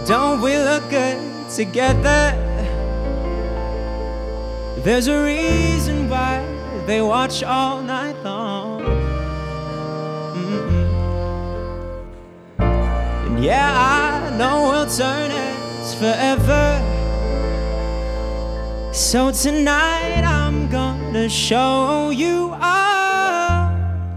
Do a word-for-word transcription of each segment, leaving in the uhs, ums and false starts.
Don't we look good together? There's a reason why they watch all night long. Mm-mm. And yeah, I know we'll turn heads forever. So tonight I'm gonna show you off.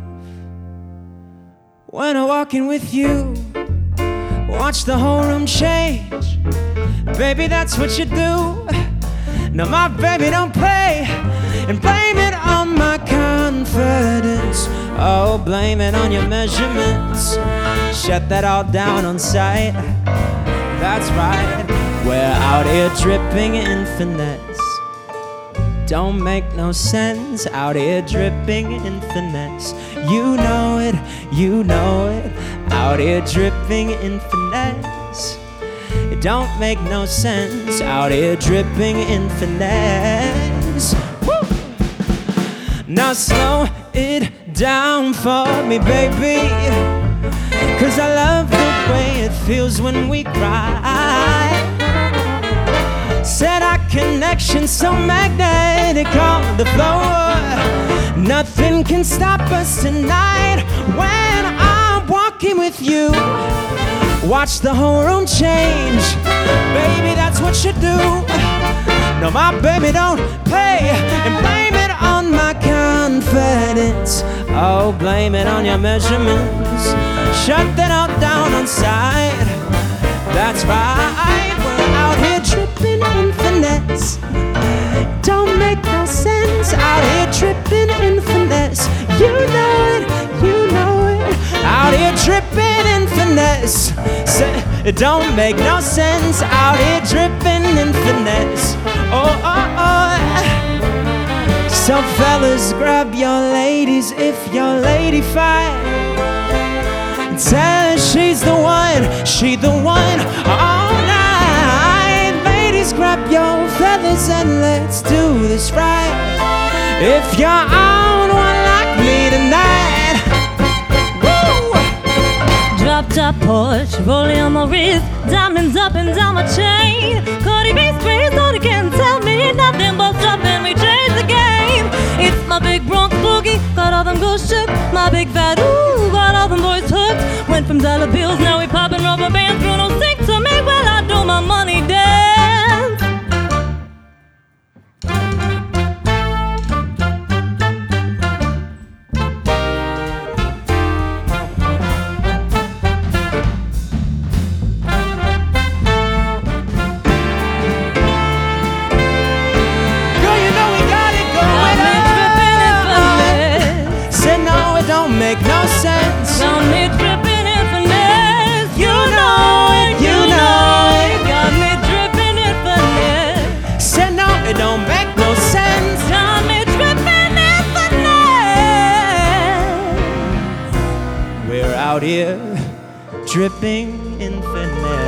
When I'm walking with you, watch the whole room change. Baby, that's what you do. No, my baby, don't play and blame it on my confidence. Oh, blame it on your measurements. Shut that all down on sight. That's right, we're out here dripping in finesse. Don't make no sense, out here dripping in finesse. You know it, you know it, out here dripping in finesse. It don't make no sense, out here dripping in finesse. Woo! Now slow it down for me, baby, 'cause I love the way it feels when we cry. Said our connection so magnetic on the floor. Nothing can stop us tonight when I'm walking with you. Watch the whole room change. Baby, that's what you do. No, my baby, don't play and blame it on my confidence. Oh, blame it on your measurements. Shut that all down on sight. That's right, we're out here tripping in finesse. Don't make no sense, out here tripping in finesse. You know it, you know it, out here tripping in finesse. Say, it don't make no sense, out here tripping in finesse. Oh, oh, oh. So fellas, grab your ladies if your lady fine. Tell her she's the one, she the one all night. Ladies, grab your feathers and let's do this right. If you're on one like me tonight. Woo! Drop top Porsche, rolling on my wrist, diamonds up and down my chain. Cardi B sprays, no one can tell me nothing but stop and we change the game. It's my big Bronx boogie, got all them girls shook. My big fat ooh, got all them boys hooked. Went from dollar bills, now we popping rubber bands. Bruno sing to me while I do my money dance. Girl, you know we got it going on. Said no, it don't make no sense. Got me dripping in finesse. You know it, you know it. Got me dripping in finesse. Said no, it don't make no sense. Got me dripping in finesse. We're out here dripping in finesse.